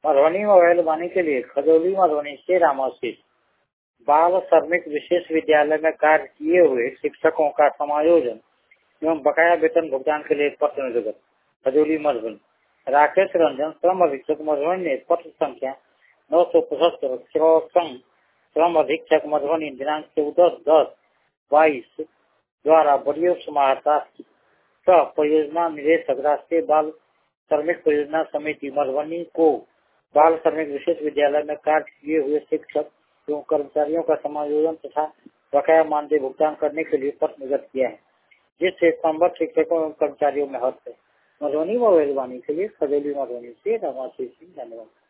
मधुबनी में बैलवानी के लिए खजौली मधुबनी से रामाशीष। बाल श्रमिक विशेष विद्यालय में कार्य किए हुए शिक्षकों का समायोजन एवं बकाया वेतन भुगतान के लिए पत्र निर्गत खजौली मधुबनी। राकेश रंजन श्रम अधीक्षक मधुबनी ने पत्र संख्या 975 श्रम अधीक्षक मधुबनी दिनांक 14/10/22 द्वारा बड़ी समाहर्ता सह परियोजना निदेशक राष्ट्रीय बाल श्रमिक परियोजना समिति मधुबनी को बाल श्रमिक विशेष विद्यालय में कार्य किए हुए शिक्षक एवं कर्मचारियों का समायोजन तथा बकाया मानदेय भुगतान करने के लिए पत्र निर्गत किया है, जिससे संबद्ध शिक्षकों एवं कर्मचारियों में हर्ष है। मधुबनी व बैलवानी के लिए खजौली मधुबनी से रामाशीष सिंह। धन्यवाद।